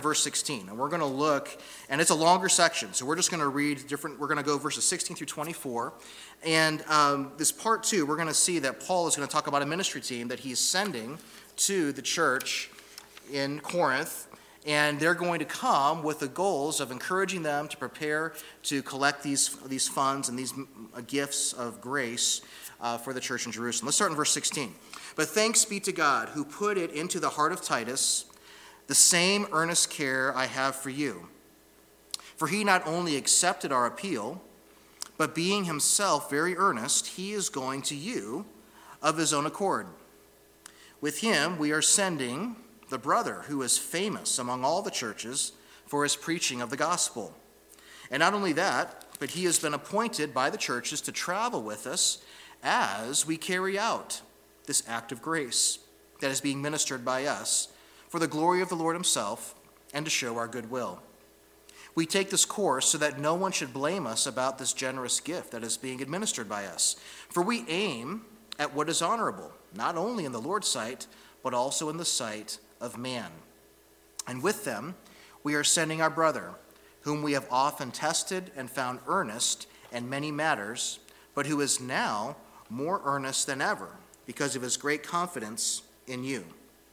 verse 16, and we're going to look, and it's a longer section, so we're just going to read we're going to go verses 16 through 24, and this part 2, we're going to see that Paul is going to talk about a ministry team that he's sending to the church in Corinth, and they're going to come with the goals of encouraging them to prepare to collect these funds and these gifts of grace for the church in Jerusalem. Let's start in verse 16. But thanks be to God who put it into the heart of Titus the same earnest care I have for you. For he not only accepted our appeal, but being himself very earnest, he is going to you of his own accord. With him we are sending the brother who is famous among all the churches for his preaching of the gospel. And not only that, but he has been appointed by the churches to travel with us as we carry out this act of grace that is being ministered by us for the glory of the Lord himself and to show our goodwill. We take this course so that no one should blame us about this generous gift that is being administered by us. For we aim at what is honorable, not only in the Lord's sight, but also in the sight of man. And with them we are sending our brother, whom we have often tested and found earnest in many matters, but who is now more earnest than ever because of his great confidence in you.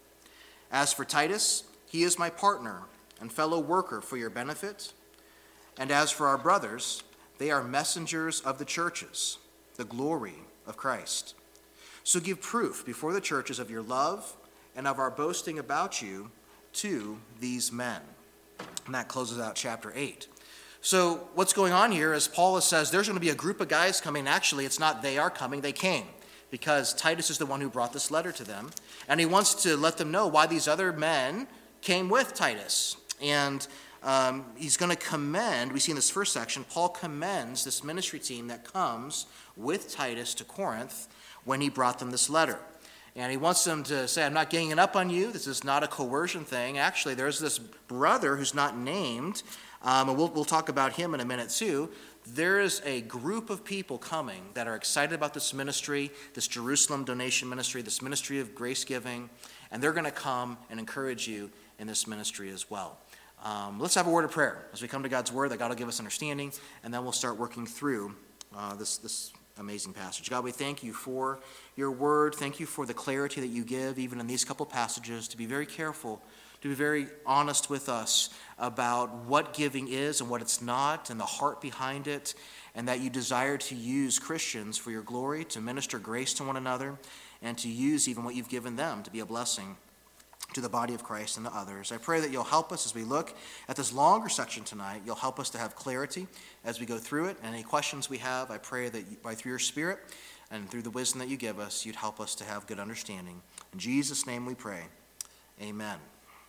As for Titus, he is my partner and fellow worker for your benefit. And as for our brothers, they are messengers of the churches, the glory of Christ. So give proof before the churches of your love and of our boasting about you to these men. And that closes out chapter 8. So what's going on here is Paul says there's going to be a group of guys coming. Actually, it's not they are coming, they came. Because Titus is the one who brought this letter to them. And he wants to let them know why these other men came with Titus. And he's going to commend, we see in this first section, Paul commends this ministry team that comes with Titus to Corinth when he brought them this letter. And he wants them to say, I'm not ganging up on you. This is not a coercion thing. Actually, there's this brother who's not named, and we'll talk about him in a minute too. There is a group of people coming that are excited about this ministry, this Jerusalem donation ministry, this ministry of grace giving, and they're going to come and encourage you in this ministry as well. Let's have a word of prayer as we come to God's word, that God will give us understanding, and then we'll start working through this amazing passage. God, we thank you for your word. Thank you for the clarity that you give, even in these couple passages, to be very careful, to be very honest with us about what giving is and what it's not, and the heart behind it, and that you desire to use Christians for your glory, to minister grace to one another, and to use even what you've given them to be a blessing to the body of Christ and to others. I pray that you'll help us as we look at this longer section tonight. You'll help us to have clarity as we go through it, and any questions we have, I pray that through your Spirit and through the wisdom that you give us, you'd help us to have good understanding. In Jesus' name we pray. Amen.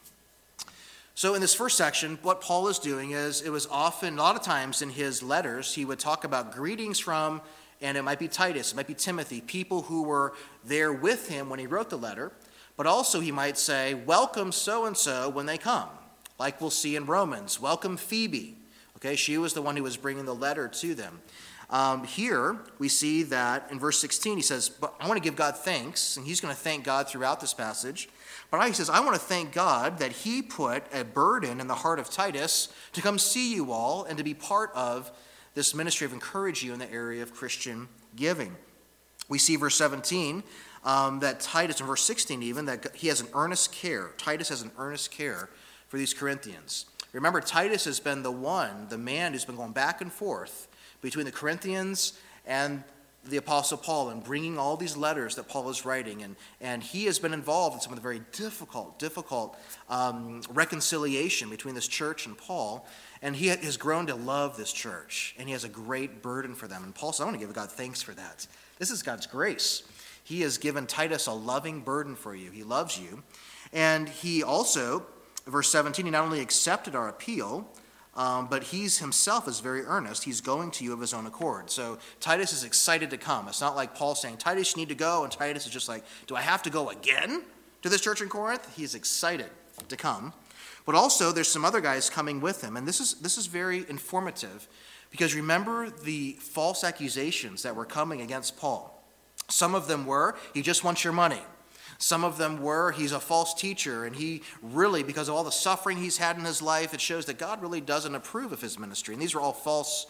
So in this first section, what Paul is doing is, it was often, a lot of times in his letters, he would talk about greetings from, and it might be Titus, it might be Timothy, people who were there with him when he wrote the letter, but also he might say, welcome so-and-so when they come, like we'll see in Romans, welcome Phoebe. Okay, she was the one who was bringing the letter to them. Here, we see that in verse 16, he says, but I want to give God thanks, and he's going to thank God throughout this passage. But he says, I want to thank God that he put a burden in the heart of Titus to come see you all and to be part of this ministry of encouraging you in the area of Christian giving. We see verse 17 that Titus, in verse 16 even, that he has an earnest care. Titus has an earnest care for these Corinthians. Remember, Titus has been the man who's been going back and forth between the Corinthians and the Apostle Paul and bringing all these letters that Paul is writing. And he has been involved in some of the very difficult reconciliation between this church and Paul. And he has grown to love this church. And he has a great burden for them. And Paul says, I want to give God thanks for that. This is God's grace. He has given Titus a loving burden for you. He loves you. And he also, verse 17, he not only accepted our appeal, but he's himself is very earnest. He's going to you of his own accord. So Titus is excited to come. It's not like Paul saying, Titus, you need to go. And Titus is just like, do I have to go again to this church in Corinth? He's excited to come. But also there's some other guys coming with him. And this is very informative because remember the false accusations that were coming against Paul. Some of them were, he just wants your money. Some of them were, he's a false teacher, and he really, because of all the suffering he's had in his life, it shows that God really doesn't approve of his ministry. And these are all false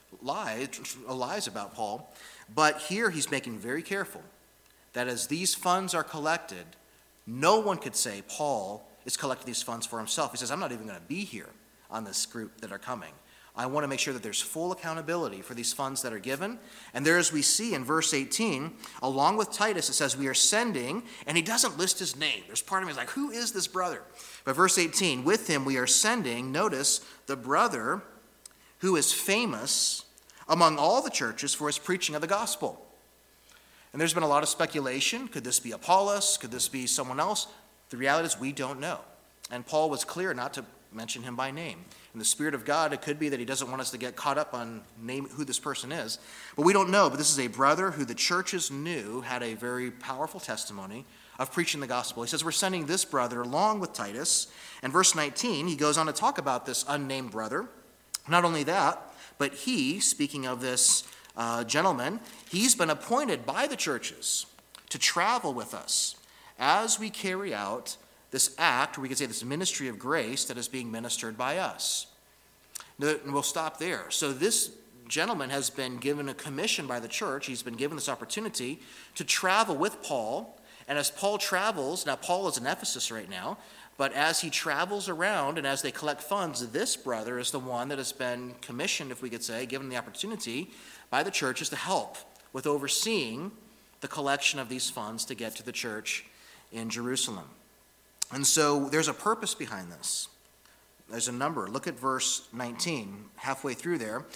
lies about Paul. But here he's making very careful that as these funds are collected, no one could say Paul is collecting these funds for himself. He says, I'm not even going to be here on this group that are coming. I want to make sure that there's full accountability for these funds that are given. And there, as we see in verse 18, along with Titus, it says we are sending, and he doesn't list his name. There's part of me is like, who is this brother? But verse 18, with him we are sending, notice, the brother who is famous among all the churches for his preaching of the gospel. And there's been a lot of speculation. Could this be Apollos? Could this be someone else? The reality is we don't know. And Paul was clear not to mention him by name. In the Spirit of God, it could be that he doesn't want us to get caught up on name who this person is. But we don't know. But this is a brother who the churches knew had a very powerful testimony of preaching the gospel. He says, we're sending this brother along with Titus. And verse 19, he goes on to talk about this unnamed brother. Not only that, but he, speaking of this gentleman, he's been appointed by the churches to travel with us as we carry out this act, or we could say this ministry of grace that is being ministered by us. And we'll stop there. So this gentleman has been given a commission by the church. He's been given this opportunity to travel with Paul. And as Paul travels, now Paul is in Ephesus right now, but as he travels around and as they collect funds, this brother is the one that has been commissioned, if we could say, given the opportunity by the churches to help with overseeing the collection of these funds to get to the church in Jerusalem. And so there's a purpose behind this. There's a number. Look at verse 19, halfway through there.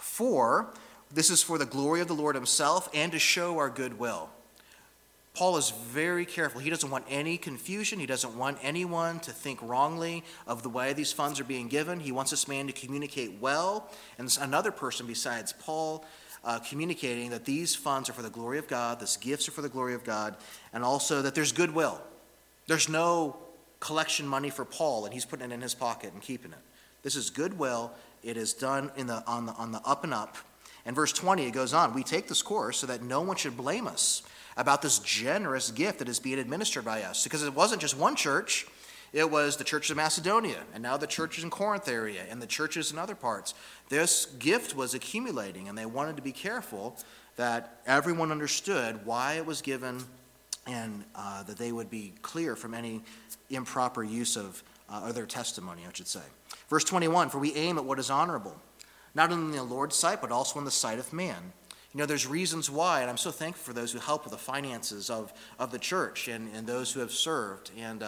This is for the glory of the Lord himself and to show our goodwill. Paul is very careful. He doesn't want any confusion. He doesn't want anyone to think wrongly of the way these funds are being given. He wants this man to communicate well. And there's another person besides Paul communicating that these funds are for the glory of God, these gifts are for the glory of God, and also that there's goodwill. There's no collection money for Paul, and he's putting it in his pocket and keeping it. This is goodwill. It is done on the up and up. And verse 20, it goes on, we take this course so that no one should blame us about this generous gift that is being administered by us. Because it wasn't just one church. It was the churches of Macedonia, and now the churches in Corinth area, and the churches in other parts. This gift was accumulating, and they wanted to be careful that everyone understood why it was given, and that they would be clear from any improper use of their testimony, I should say. Verse 21, for we aim at what is honorable, not only in the Lord's sight, but also in the sight of man. You know, there's reasons why, and I'm so thankful for those who help with the finances of the church and those who have served.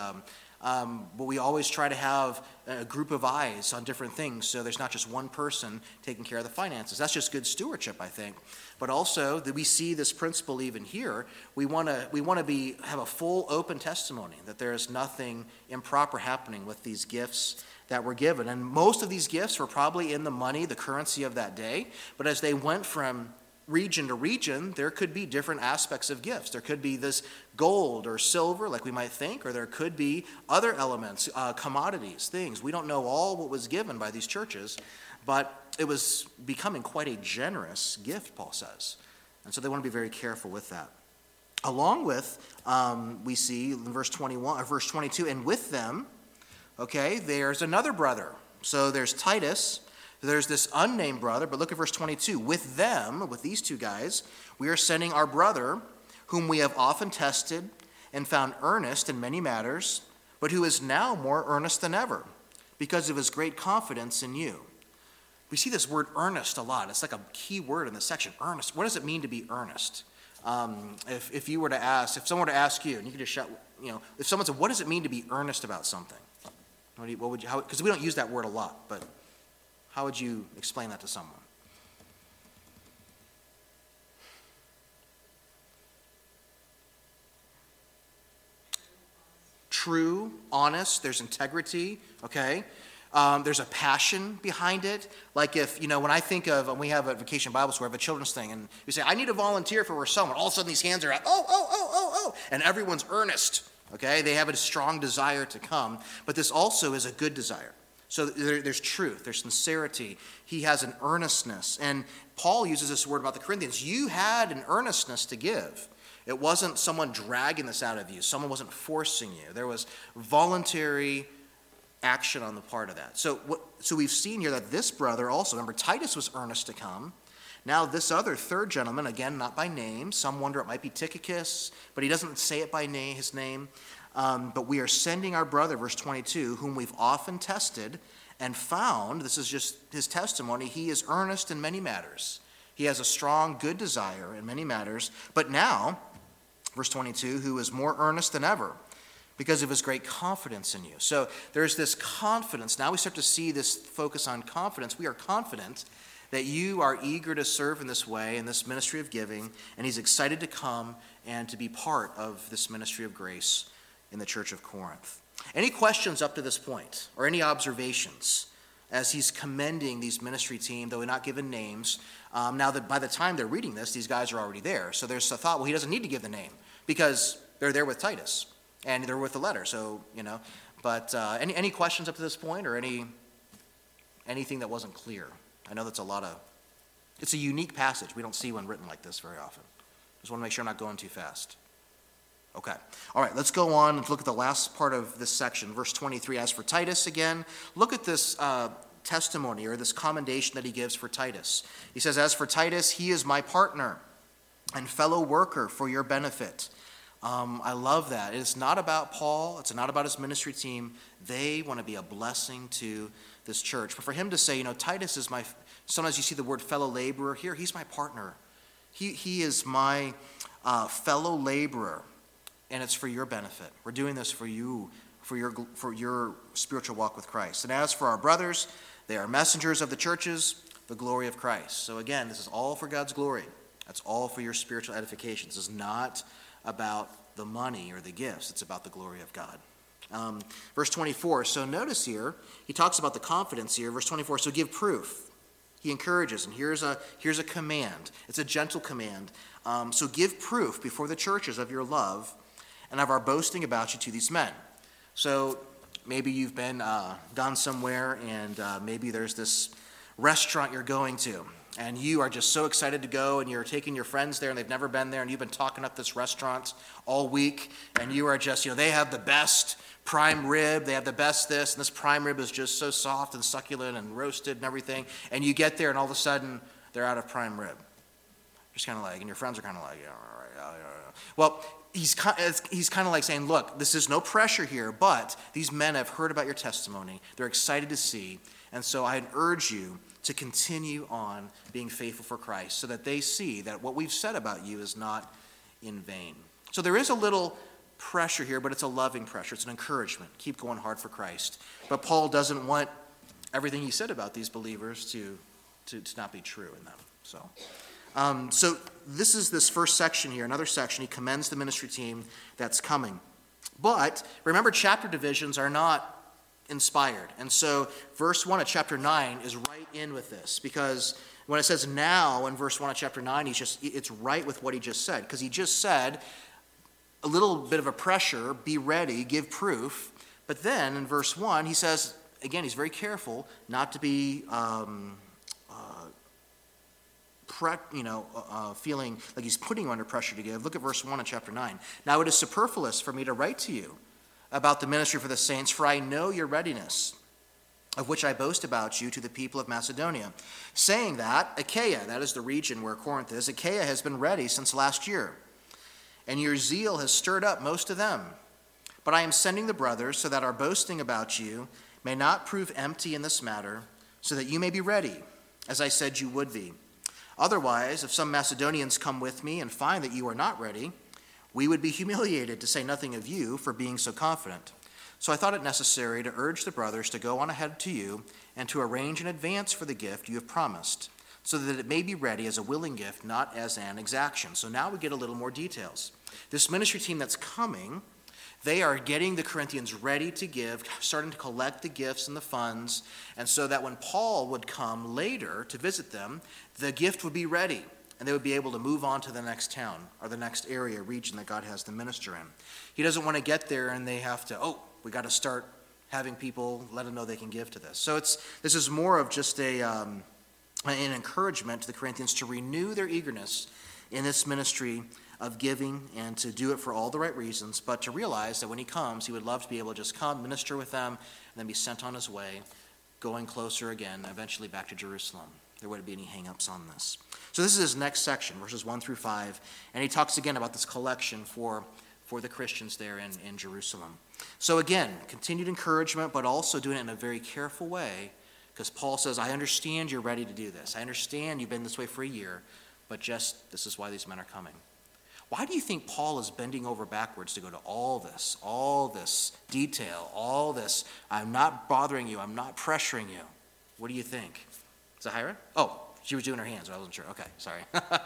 But we always try to have a group of eyes on different things, so there's not just one person taking care of the finances. That's just good stewardship, I think. But also that we see this principle even here. We want to have a full, open testimony that there is nothing improper happening with these gifts that were given. And most of these gifts were probably in the money, the currency of that day. But as they went from region to region, there could be different aspects of gifts. There could be this gold or silver, like we might think, or there could be other elements, commodities, things. We don't know all what was given by these churches, but it was becoming quite a generous gift, Paul says. And so they want to be very careful with that. Along with, we see in verse 21 or verse 22, and with them, okay, there's another brother. So there's Titus. There's this unnamed brother, but look at verse 22. With them, with these two guys, we are sending our brother, whom we have often tested and found earnest in many matters, but who is now more earnest than ever, because of his great confidence in you. We see this word earnest a lot. It's like a key word in this section, earnest. What does it mean to be earnest? If someone were to ask you, and you could just shout, if someone said, what does it mean to be earnest about something? Because we don't use that word a lot, but how would you explain that to someone? True, honest, there's integrity, okay? There's a passion behind it. Like if, when I think of, and we have a Vacation Bible School, we have a children's thing, and you say, I need a volunteer for someone. All of a sudden these hands are out, oh, and everyone's earnest, okay? They have a strong desire to come, but this also is a good desire. So there's truth, there's sincerity. He has an earnestness. And Paul uses this word about the Corinthians. You had an earnestness to give. It wasn't someone dragging this out of you. Someone wasn't forcing you. There was voluntary action on the part of that. So we've seen here that this brother also, remember, Titus was earnest to come. Now this other third gentleman, again, not by name. Some wonder it might be Tychicus, but he doesn't say it by name, his name. But we are sending our brother, verse 22, whom we've often tested and found, this is just his testimony, he is earnest in many matters. He has a strong, good desire in many matters. But now, verse 22, who is more earnest than ever because of his great confidence in you. So there's this confidence. Now we start to see this focus on confidence. We are confident that you are eager to serve in this way, in this ministry of giving, and he's excited to come and to be part of this ministry of grace in the church of Corinth. Any questions up to this point, or any observations as he's commending these ministry team, though not given names? Now that by the time they're reading this, these guys are already there. So there's a thought, well, he doesn't need to give the name because they're there with Titus and they're with the letter. So, but any questions up to this point, or anything that wasn't clear? I know that's it's a unique passage. We don't see one written like this very often. Just want to make sure I'm not going too fast. Okay. All right, let's go on and look at the last part of this section. Verse 23, as for Titus again, look at this testimony or this commendation that he gives for Titus. He says, as for Titus, he is my partner and fellow worker for your benefit. I love that. It's not about Paul. It's not about his ministry team. They want to be a blessing to this church. But for him to say, Titus is sometimes you see the word fellow laborer here. He's my partner. He is my fellow laborer, and it's for your benefit. We're doing this for you, for your spiritual walk with Christ. And as for our brothers, they are messengers of the churches, the glory of Christ. So again, this is all for God's glory. That's all for your spiritual edification. This is not about the money or the gifts. It's about the glory of God. Verse 24, so notice here, he talks about the confidence here. Verse 24, so give proof. He encourages, and here's a command. It's a gentle command. So give proof before the churches of your love and of our boasting about you to these men. So maybe you've gone somewhere, and maybe there's this restaurant you're going to, and you are just so excited to go, and you're taking your friends there, and they've never been there, and you've been talking up this restaurant all week, and you are just, they have the best prime rib, they have the best this, and this prime rib is just so soft and succulent and roasted and everything, and you get there, and all of a sudden, they're out of prime rib. Just kind of like, and your friends are kind of like, yeah, all right, yeah. Well, he's kind of like saying, look, this is no pressure here, but these men have heard about your testimony. They're excited to see, and so I urge you to continue on being faithful for Christ so that they see that what we've said about you is not in vain. So there is a little pressure here, but it's a loving pressure. It's an encouragement. Keep going hard for Christ. But Paul doesn't want everything he said about these believers to not be true in them. So this is this first section here, another section. He commends the ministry team that's coming. But remember, chapter divisions are not inspired. And so verse 1 of chapter 9 is right in with this, because when it says now in verse 1 of chapter 9, it's right with what he just said, because he just said a little bit of a pressure, be ready, give proof. But then in verse 1, he says, again, he's very careful not to be feeling like he's putting you under pressure to give. Look at verse 1 of chapter 9. Now it is superfluous for me to write to you about the ministry for the saints, for I know your readiness, of which I boast about you to the people of Macedonia, saying that Achaia, that is the region where Corinth is, Achaia has been ready since last year, and your zeal has stirred up most of them. But I am sending the brothers so that our boasting about you may not prove empty in this matter, so that you may be ready, as I said you would be. Otherwise, if some Macedonians come with me and find that you are not ready, we would be humiliated, to say nothing of you, for being so confident. So I thought it necessary to urge the brothers to go on ahead to you and to arrange in advance for the gift you have promised, so that it may be ready as a willing gift, not as an exaction. So now we get a little more details. This ministry team that's coming, they are getting the Corinthians ready to give, starting to collect the gifts and the funds, and so that when Paul would come later to visit them, the gift would be ready, and they would be able to move on to the next town or the next area, region that God has them minister in. He doesn't want to get there and they have to, we got to start having people let them know they can give to this. So this is more of just an encouragement to the Corinthians to renew their eagerness in this ministry of giving and to do it for all the right reasons, but to realize that when he comes, he would love to be able to just come, minister with them, and then be sent on his way, going closer again, eventually back to Jerusalem. There wouldn't be any hang-ups on this. So this is his next section, verses 1 through 5, and he talks again about this collection for the Christians there in Jerusalem. So again, continued encouragement, but also doing it in a very careful way, because Paul says, I understand you're ready to do this. I understand you've been this way for a year, but just this is why these men are coming. Why do you think Paul is bending over backwards to go to all this detail, all this, I'm not bothering you, I'm not pressuring you? What do you think? Is it Hira? Oh, she was doing her hands, I wasn't sure. Okay, sorry.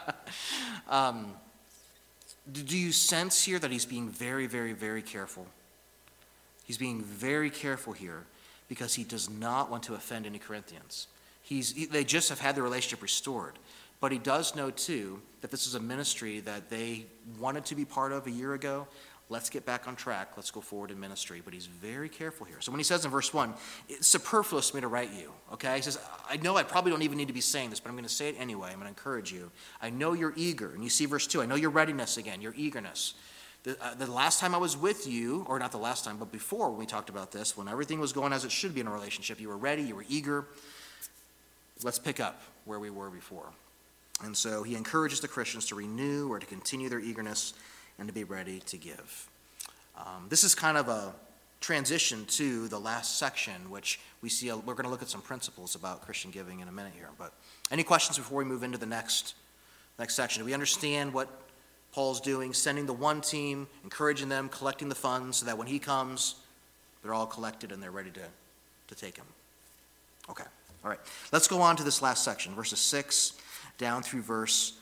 Do you sense here that he's being very, very, very careful? He's being very careful here because he does not want to offend any Corinthians. They just have had the relationship restored. But he does know, too, that this is a ministry that they wanted to be part of a year ago. Let's get back on track. Let's go forward in ministry. But he's very careful here. So when he says in verse 1, it's superfluous for me to write you, okay? He says, I know I probably don't even need to be saying this, but I'm going to say it anyway. I'm going to encourage you. I know you're eager. And you see verse 2, I know your readiness again, your eagerness. The last time I was with you, or not the last time, but before when we talked about this, when everything was going as it should be in a relationship, you were ready, you were eager. Let's pick up where we were before. And so he encourages the Christians to renew or to continue their eagerness and to be ready to give. This is kind of a transition to the last section, which we see. We're going to look at some principles about Christian giving in a minute here. But any questions before we move into the next section? Do we understand what Paul's doing, sending the one team, encouraging them, collecting the funds so that when he comes, they're all collected and they're ready to take him? Okay, all right. Let's go on to this last section, verses 6 down through verse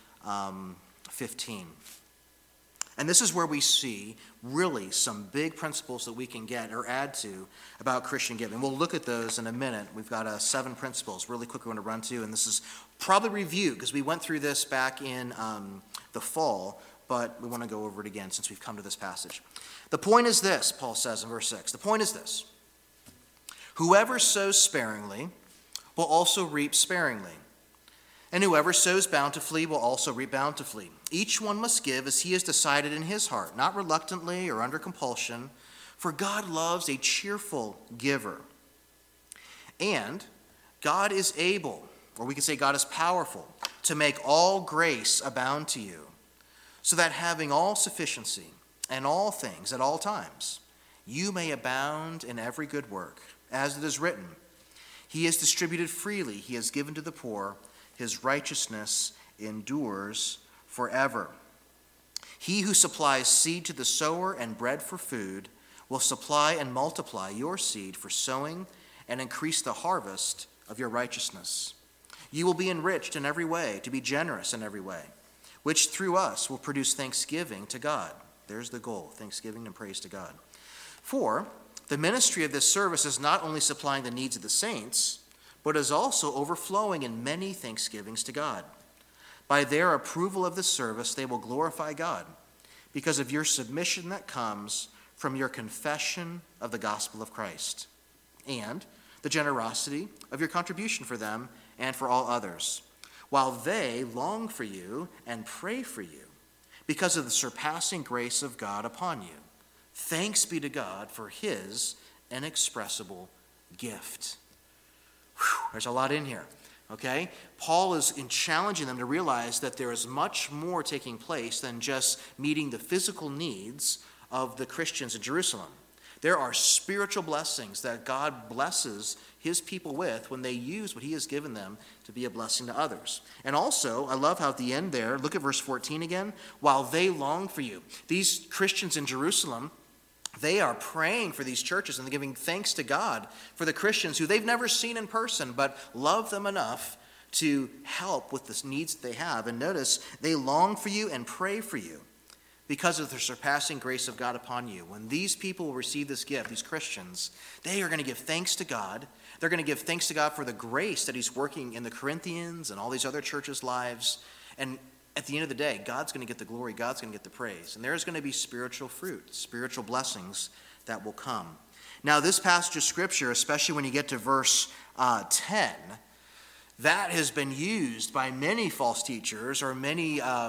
15. And this is where we see really some big principles that we can get or add to about Christian giving. We'll look at those in a minute. We've got 7 principles really quick we want to run to, and this is probably review because we went through this back in the fall, but we want to go over it again since we've come to this passage. The point is this, Paul says in verse 6. The point is this: whoever sows sparingly will also reap sparingly. And whoever sows bountifully will also reap bountifully. Each one must give as he has decided in his heart, not reluctantly or under compulsion, for God loves a cheerful giver. And God is able, or we could say God is powerful, to make all grace abound to you, so that having all sufficiency and all things at all times, you may abound in every good work. As it is written, He has distributed freely, He has given to the poor, His righteousness endures forever. He who supplies seed to the sower and bread for food will supply and multiply your seed for sowing and increase the harvest of your righteousness. You will be enriched in every way, to be generous in every way, which through us will produce thanksgiving to God. There's the goal, thanksgiving and praise to God. For the ministry of this service is not only supplying the needs of the saints, but is also overflowing in many thanksgivings to God. By their approval of the service, they will glorify God because of your submission that comes from your confession of the gospel of Christ and the generosity of your contribution for them and for all others, while they long for you and pray for you because of the surpassing grace of God upon you. Thanks be to God for His inexpressible gift. There's a lot in here, okay? Paul is challenging them to realize that there is much more taking place than just meeting the physical needs of the Christians in Jerusalem. There are spiritual blessings that God blesses His people with when they use what He has given them to be a blessing to others. And also, I love how at the end there, look at verse 14 again, while they long for you. These Christians in Jerusalem, they are praying for these churches and giving thanks to God for the Christians who they've never seen in person, but love them enough to help with the needs that they have. And notice, they long for you and pray for you because of the surpassing grace of God upon you. When these people will receive this gift, these Christians, they are going to give thanks to God. They're going to give thanks to God for the grace that He's working in the Corinthians and all these other churches' lives. And at the end of the day, God's going to get the glory, God's going to get the praise. And there's going to be spiritual fruit, spiritual blessings that will come. Now, this passage of Scripture, especially when you get to verse 10, that has been used by many false teachers or many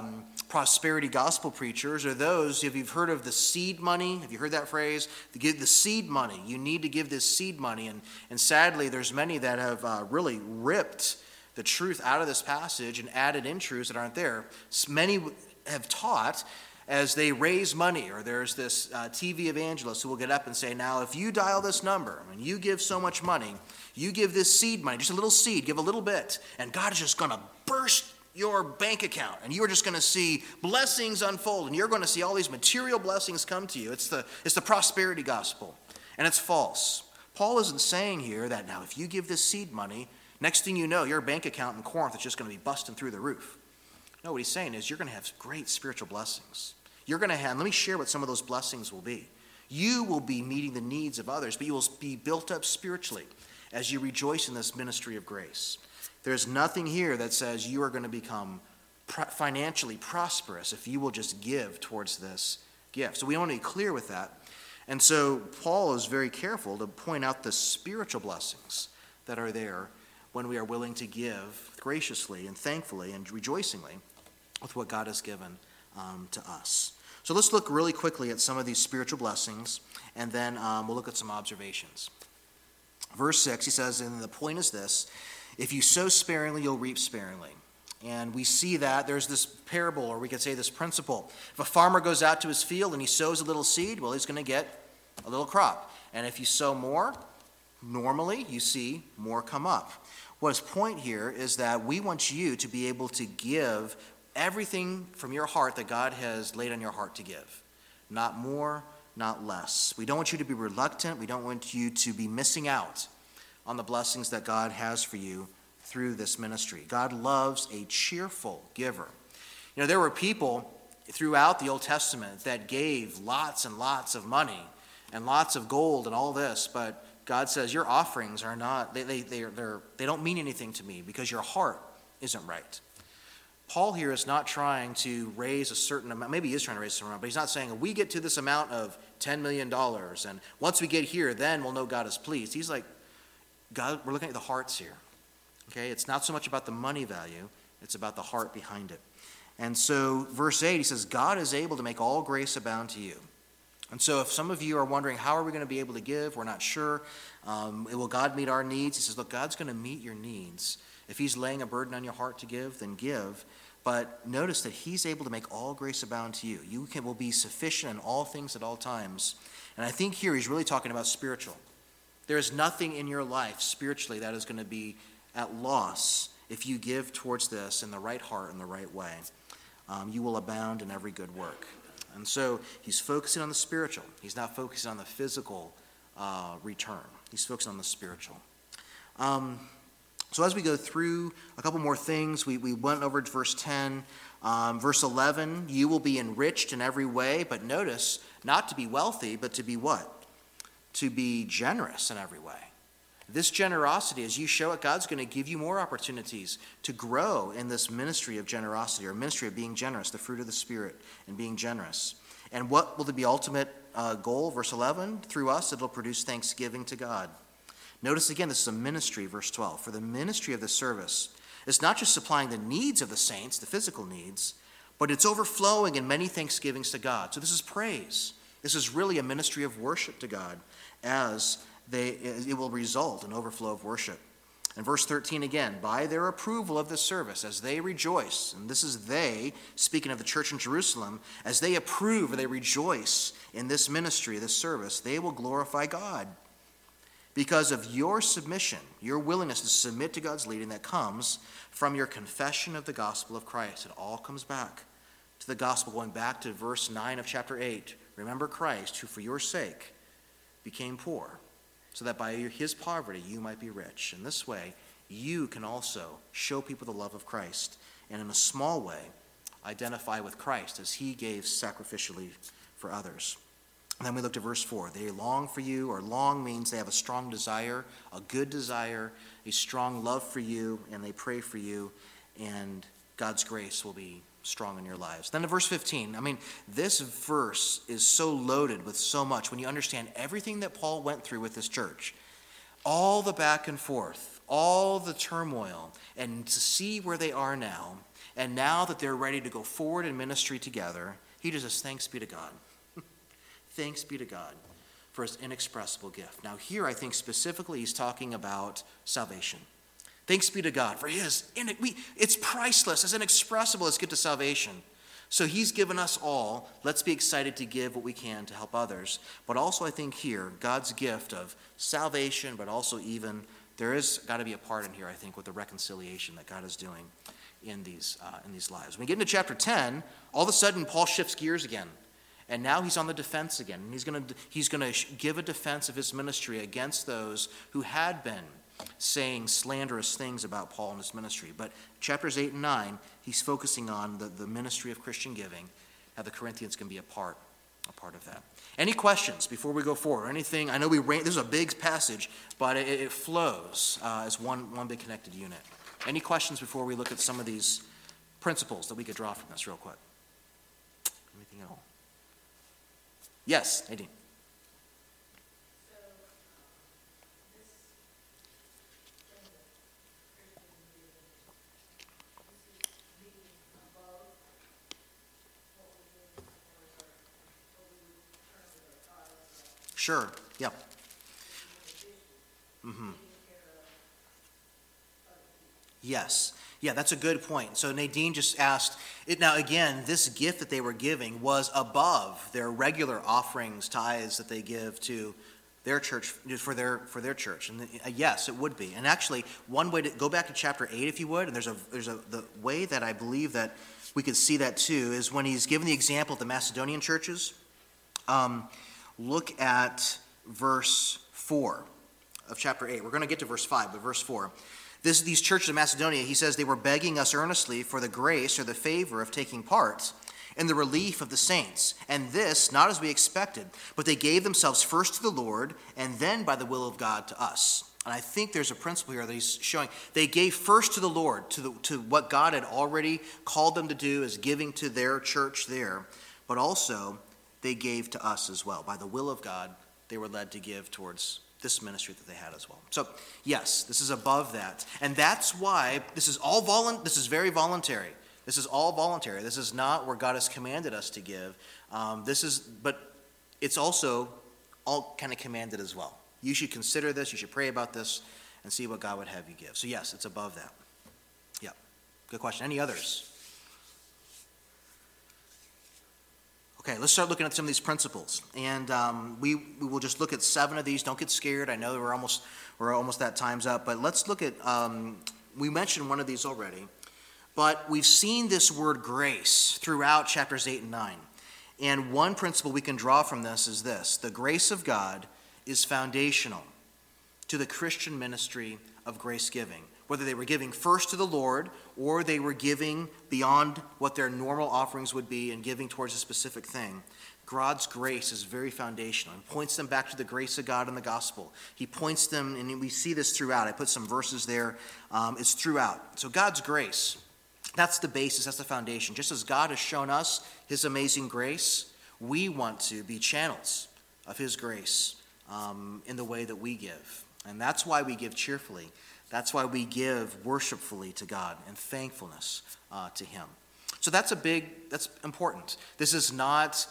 prosperity gospel preachers are those, if you've heard of the seed money, have you heard that phrase? The seed money. You need to give this seed money. And sadly, there's many that have really ripped the truth out of this passage and added in truths that aren't there. Many have taught as they raise money, or there's this TV evangelist who will get up and say, now, if you dial this number and you give so much money, you give this seed money, just a little seed, give a little bit, and God is just going to burst your bank account, and you're just going to see blessings unfold, and you're going to see all these material blessings come to you. It's the prosperity gospel, and it's false. Paul isn't saying here that now if you give this seed money, next thing you know, your bank account in Corinth is just going to be busting through the roof. No, what he's saying is you're going to have great spiritual blessings. You're going to have, let me share what some of those blessings will be. You will be meeting the needs of others, but you will be built up spiritually as you rejoice in this ministry of grace. There's nothing here that says you are going to become financially prosperous if you will just give towards this gift. So we want to be clear with that. And so Paul is very careful to point out the spiritual blessings that are there when we are willing to give graciously and thankfully and rejoicingly with what God has given to us. So let's look really quickly at some of these spiritual blessings, and then we'll look at some observations. Verse 6, he says, and the point is this, if you sow sparingly, you'll reap sparingly. And we see that there's this parable, or we could say this principle. If a farmer goes out to his field and he sows a little seed, well, he's going to get a little crop. And if you sow more, normally you see more come up. What's point here is that we want you to be able to give everything from your heart that God has laid on your heart to give. Not more, not less. We don't want you to be reluctant. We don't want you to be missing out on the blessings that God has for you through this ministry. God loves a cheerful giver. You know, there were people throughout the Old Testament that gave lots and lots of money and lots of gold and all this, but God says your offerings are not, they don't mean anything to me because your heart isn't right. Paul here is not trying to raise a certain amount. Maybe he is trying to raise a certain amount, but he's not saying we get to this amount of $10 million, and once we get here, then we'll know God is pleased. He's like, God, we're looking at the hearts here. Okay, it's not so much about the money value, it's about the heart behind it. And so, verse 8, he says, God is able to make all grace abound to you. And so, if some of you are wondering, how are we going to be able to give? We're not sure. Will God meet our needs? He says, look, God's going to meet your needs. If he's laying a burden on your heart to give, then give. But notice that he's able to make all grace abound to you. You will be sufficient in all things at all times. And I think here he's really talking about spiritual. There is nothing in your life spiritually that is going to be at loss if you give towards this in the right heart, in the right way. You will abound in every good work. And so he's focusing on the spiritual. He's not focusing on the physical return. He's focused on the spiritual. So as we go through a couple more things, we went over to verse 10. Verse 11, you will be enriched in every way, but notice, not to be wealthy, but to be what? To be generous in every way. This generosity, as you show it, God's going to give you more opportunities to grow in this ministry of generosity, or ministry of being generous, the fruit of the Spirit and being generous. And what will the ultimate goal? Verse 11, through us, it'll produce thanksgiving to God. Notice again, this is a ministry, verse 12. For the ministry of the service is not just supplying the needs of the saints, the physical needs, but it's overflowing in many thanksgivings to God. So this is praise. This is really a ministry of worship to God, as it will result in overflow of worship. And verse 13 again, by their approval of this service, as they rejoice, and this is they, speaking of the church in Jerusalem, as they approve or they rejoice in this ministry, this service, they will glorify God. Because of your submission, your willingness to submit to God's leading that comes from your confession of the gospel of Christ. It all comes back to the gospel, going back to verse 9 of chapter 8. Remember Christ, who for your sake became poor, so that by his poverty you might be rich. In this way, you can also show people the love of Christ, and in a small way, identify with Christ as he gave sacrificially for others. And then we looked at verse 4. They long for you, or long means they have a strong desire, a good desire, a strong love for you, and they pray for you, and God's grace will be strong in your lives. Then to verse 15. This verse is so loaded with so much when you understand everything that Paul went through with this church. All the back and forth, all the turmoil and to see where they are now, and now that they're ready to go forward in ministry together, he just says, thanks be to God. Thanks be to God for his inexpressible gift. Now here I think specifically he's talking about salvation. Thanks be to God for it's priceless, it's inexpressible, let's get to salvation. So he's given us all, let's be excited to give what we can to help others. But also I think here, God's gift of salvation, but also even, there is got to be a part in here, I think, with the reconciliation that God is doing in these lives. When we get into chapter 10, all of a sudden Paul shifts gears again. And now he's on the defense again. And he's going to give a defense of his ministry against those who had been saying slanderous things about Paul and his ministry. But chapters 8 and 9, he's focusing on the ministry of Christian giving, how the Corinthians can be a part of that. Any questions before we go forward? Anything? I know this is a big passage, but it flows as one big connected unit. Any questions before we look at some of these principles that we could draw from this real quick? Anything at all? Yes, Nadine. Sure, yep. Mm-hmm. Yes. Yeah, that's a good point. So Nadine just asked, now again, this gift that they were giving was above their regular offerings, tithes that they give to their church, for their church. And yes, it would be. And actually, one way to go back to chapter 8, if you would, and the way that I believe that we could see that too is when he's given the example of the Macedonian churches. Look at verse 4 of chapter 8. We're going to get to verse 5, but verse 4. These churches of Macedonia, he says, they were begging us earnestly for the grace or the favor of taking part in the relief of the saints. And this, not as we expected, but they gave themselves first to the Lord, and then by the will of God to us. And I think there's a principle here that he's showing. They gave first to the Lord, to what God had already called them to do as giving to their church there, but also they gave to us as well. By the will of God, they were led to give towards this ministry that they had as well. So, yes, this is above that. And that's why this is very voluntary. This is all voluntary. This is not where God has commanded us to give. But it's also all kind of commanded as well. You should consider this, you should pray about this, and see what God would have you give. So yes, it's above that. Yeah, good question. Any others? Okay, let's start looking at some of these principles. And we will just look at 7 of these. Don't get scared. I know we're almost that time's up. But let's look at, we mentioned one of these already. But we've seen this word grace throughout chapters 8 and 9. And one principle we can draw from this is this: the grace of God is foundational to the Christian ministry of grace giving. Whether they were giving first to the Lord or they were giving beyond what their normal offerings would be and giving towards a specific thing, God's grace is very foundational and points them back to the grace of God in the gospel. He points them, and we see this throughout. I put some verses there. It's throughout. So God's grace, that's the basis, that's the foundation. Just as God has shown us his amazing grace, we want to be channels of his grace in the way that we give. And that's why we give cheerfully. That's why we give worshipfully to God and thankfulness to him. So that's important. This is not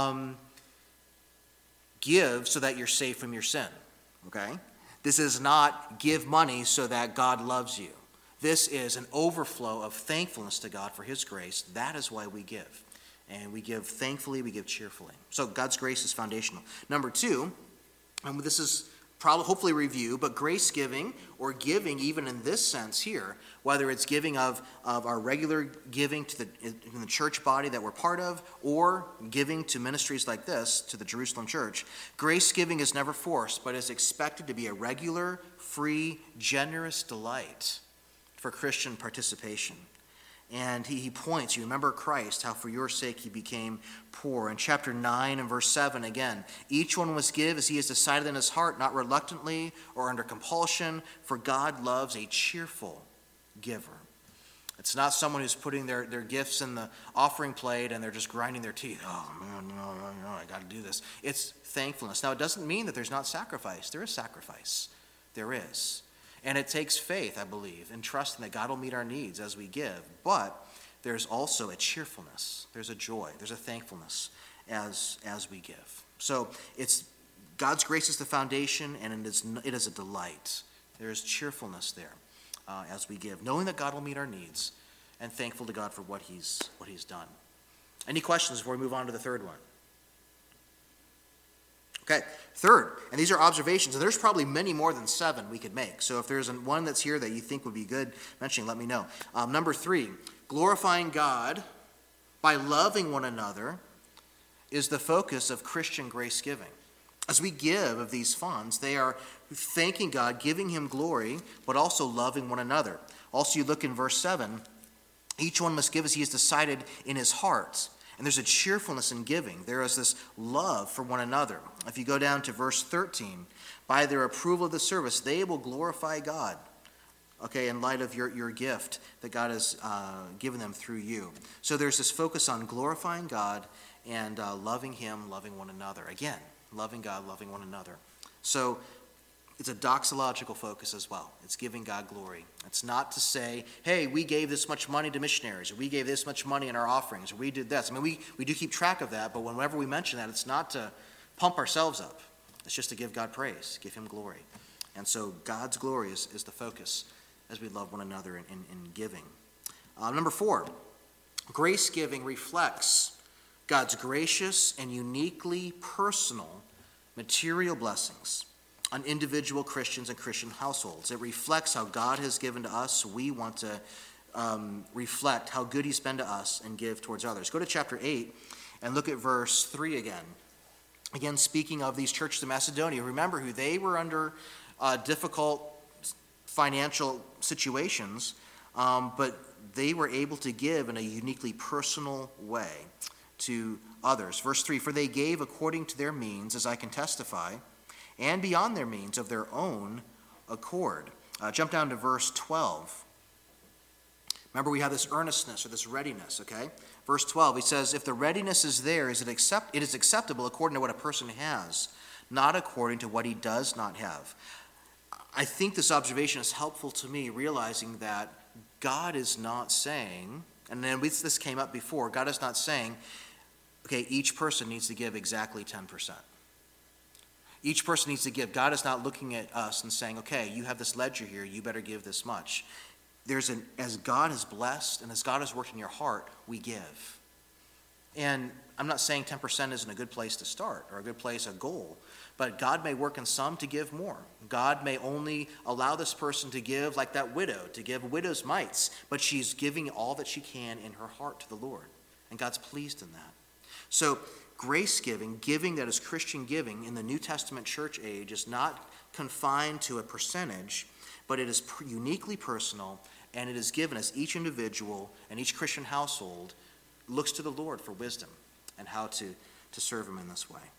give so that you're safe from your sin, okay? This is not give money so that God loves you. This is an overflow of thankfulness to God for his grace. That is why we give. And we give thankfully, we give cheerfully. So God's grace is foundational. Number 2, and this is probably hopefully review, but grace giving or giving even in this sense here, whether it's giving of our regular giving in the church body that we're part of or giving to ministries like this, to the Jerusalem church, grace giving is never forced, but is expected to be a regular, free, generous delight for Christian participation. And he points, you remember Christ, how for your sake he became poor. In chapter 9 and verse 7, again, each one must give as he has decided in his heart, not reluctantly or under compulsion, for God loves a cheerful giver. It's not someone who's putting their gifts in the offering plate and they're just grinding their teeth. Oh, man, no, I got to do this. It's thankfulness. Now, it doesn't mean that there's not sacrifice. There is sacrifice. There is. And it takes faith, I believe, and trusting that God will meet our needs as we give. But there's also a cheerfulness, there's a joy, there's a thankfulness as we give. So it's God's grace is the foundation, and it is a delight. There is cheerfulness there as we give, knowing that God will meet our needs, and thankful to God for what He's done. Any questions before we move on to the third one? Okay, third, and these are observations, and there's probably many more than 7 we could make. So if there's one that's here that you think would be good mentioning, let me know. Number 3, glorifying God by loving one another is the focus of Christian grace giving. As we give of these funds, they are thanking God, giving Him glory, but also loving one another. Also, you look in verse 7, each one must give as he has decided in his heart. And there's a cheerfulness in giving. There is this love for one another. If you go down to verse 13, by their approval of the service, they will glorify God, okay, in light of your gift that God has given them through you. So there's this focus on glorifying God and loving Him, loving one another. Again, loving God, loving one another. So it's a doxological focus as well. It's giving God glory. It's not to say, hey, we gave this much money to missionaries, or we gave this much money in our offerings, or we did this. I mean, we do keep track of that, but whenever we mention that, it's not to pump ourselves up. It's just to give God praise, give Him glory. And so God's glory is the focus as we love one another in giving. Number 4, grace giving reflects God's gracious and uniquely personal material blessings on individual Christians and Christian households. It reflects how God has given to us. We want to reflect how good He's been to us and give towards others. Go to chapter 8 and look at verse 3 again. Again, speaking of these churches in Macedonia, remember who they were under difficult financial situations, but they were able to give in a uniquely personal way to others. Verse 3, for they gave according to their means, as I can testify, and beyond their means of their own accord. Jump down to verse 12. Remember, we have this earnestness or this readiness, okay? Verse 12, he says, if the readiness is there, it is acceptable according to what a person has, not according to what he does not have. I think this observation is helpful to me, realizing that God is not saying, and then this came up before, God is not saying, okay, each person needs to give exactly 10%. Each person needs to give. God is not looking at us and saying, okay, you have this ledger here, you better give this much. As God has blessed and as God has worked in your heart, we give. And I'm not saying 10% isn't a good place to start or a good place, a goal, but God may work in some to give more. God may only allow this person to give like that widow, to give a widow's mites, but she's giving all that she can in her heart to the Lord. And God's pleased in that. So grace giving, giving that is Christian giving in the New Testament church age, is not confined to a percentage, but it is uniquely personal, and it is given as each individual and each Christian household looks to the Lord for wisdom and how to serve Him in this way.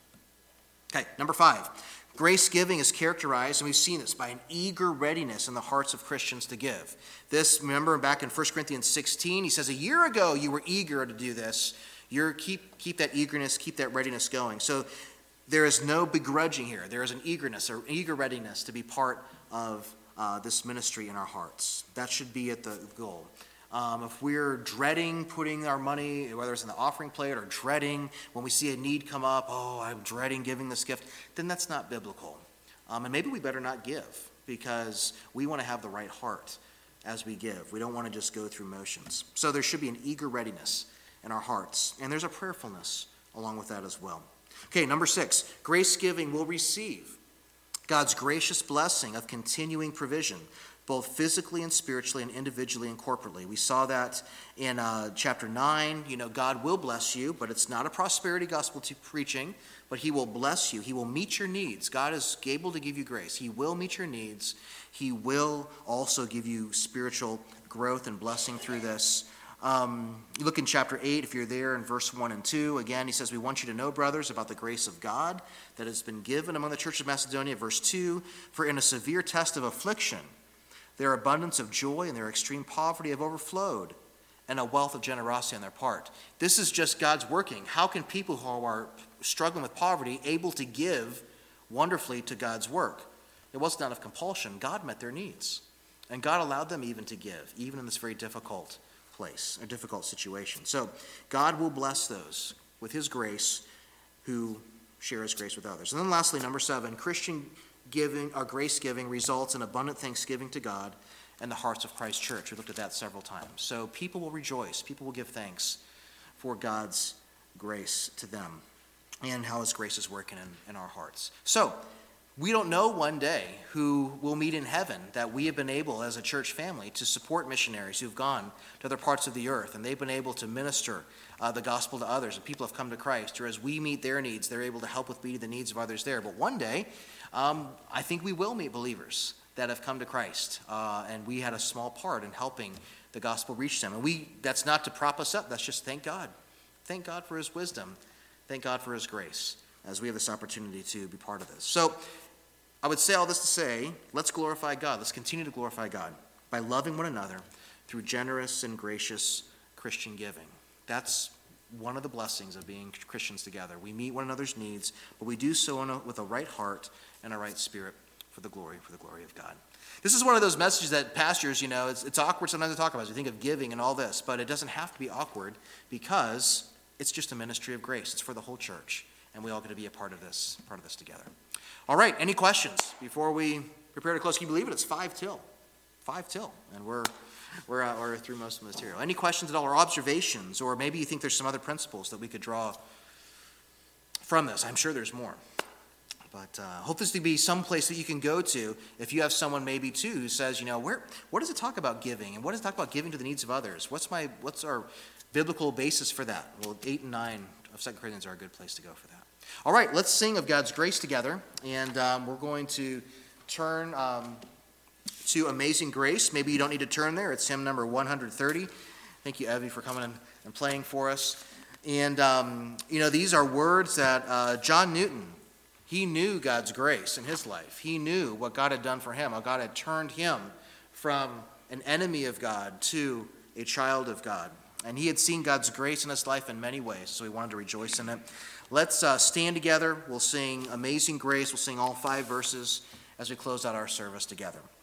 Okay, number 5. Grace giving is characterized, and we've seen this, by an eager readiness in the hearts of Christians to give. This, remember back in 1 Corinthians 16, he says, a year ago you were eager to do this. Keep that eagerness, keep that readiness going. So there is no begrudging here. There is an eagerness or eager readiness to be part of this ministry in our hearts. That should be at the goal. If we're dreading putting our money, whether it's in the offering plate or dreading when we see a need come up, oh, I'm dreading giving this gift, then that's not biblical. And maybe we better not give, because we want to have the right heart as we give. We don't want to just go through motions. So there should be an eager readiness in our hearts. And there's a prayerfulness along with that as well. Okay, number 6, grace giving will receive God's gracious blessing of continuing provision, both physically and spiritually and individually and corporately. We saw that in chapter 9. God will bless you, but it's not a prosperity gospel preaching, but He will bless you. He will meet your needs. God is able to give you grace. He will meet your needs. He will also give you spiritual growth and blessing through this. You look in chapter 8, if you're there, in verse 1 and 2. Again, he says, we want you to know, brothers, about the grace of God that has been given among the church of Macedonia. Verse 2, for in a severe test of affliction, their abundance of joy and their extreme poverty have overflowed, and a wealth of generosity on their part. This is just God's working. How can people who are struggling with poverty able to give wonderfully to God's work? It wasn't out of compulsion. God met their needs. And God allowed them even to give, even in this very difficult place, a difficult situation. So God will bless those with his grace who share his grace with others. And then lastly, number 7, Christian giving, or grace giving, results in abundant thanksgiving to God and the hearts of Christ's church. We looked at that several times. So people will rejoice. People will give thanks for God's grace to them and how his grace is working in our hearts. So we don't know one day who we'll meet in heaven that we have been able as a church family to support missionaries who've gone to other parts of the earth, and they've been able to minister the gospel to others, and people have come to Christ, or as we meet their needs, they're able to help with meeting the needs of others there. But one day, I think we will meet believers that have come to Christ, and we had a small part in helping the gospel reach them. And that's not to prop us up, that's just thank God. Thank God for his wisdom. Thank God for his grace, as we have this opportunity to be part of this. So I would say all this to say, let's glorify God. Let's continue to glorify God by loving one another through generous and gracious Christian giving. That's one of the blessings of being Christians together. We meet one another's needs, but we do so with a right heart and a right spirit for the glory of God. This is one of those messages that pastors, it's awkward sometimes to talk about. You think of giving and all this, but it doesn't have to be awkward because it's just a ministry of grace. It's for the whole church, and we all get to be a part of this together. All right, any questions before we prepare to close? Can you believe it? It's 5 till, and we're through most of the material. Any questions at all, or observations, or maybe you think there's some other principles that we could draw from this? I'm sure there's more. But hope this to be some place that you can go to if you have someone maybe too who says, what does it talk about giving? And what does it talk about giving to the needs of others? What's our biblical basis for that? Well, 8 and 9 of 2 Corinthians are a good place to go for that. All right, let's sing of God's grace together. And we're going to turn to Amazing Grace. Maybe you don't need to turn there. It's hymn number 130. Thank you, Evie, for coming and playing for us. And, these are words that John Newton, he knew God's grace in his life. He knew what God had done for him, how God had turned him from an enemy of God to a child of God. And he had seen God's grace in his life in many ways, so he wanted to rejoice in it. Let's stand together. We'll sing Amazing Grace. We'll sing all 5 verses as we close out our service together.